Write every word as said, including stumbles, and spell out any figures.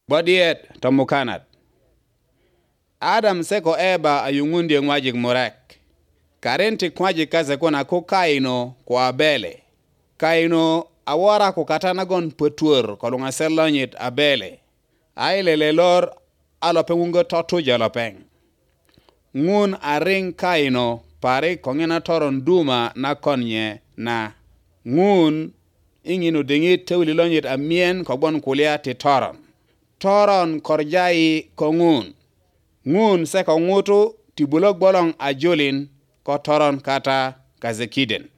Bodiet tomukanat. Adam seko Eba ayungundi ngwajik murek. Karenti kwajik kaze kona ko Kaino kwa Abele. Kaino awara ko katanagon petuor kolunga selonyit Abele. Ailele lor alopengungo totu jalopeng. Ngun aring Kaino pare kongena toron duma na konye na. Ngun inginu dingit tewililonyit amien kogbon kulia ti toron. Toron korjai kongun. Ngun seko ngutu tibulok bolong ajolin ko toron kata kazekiden.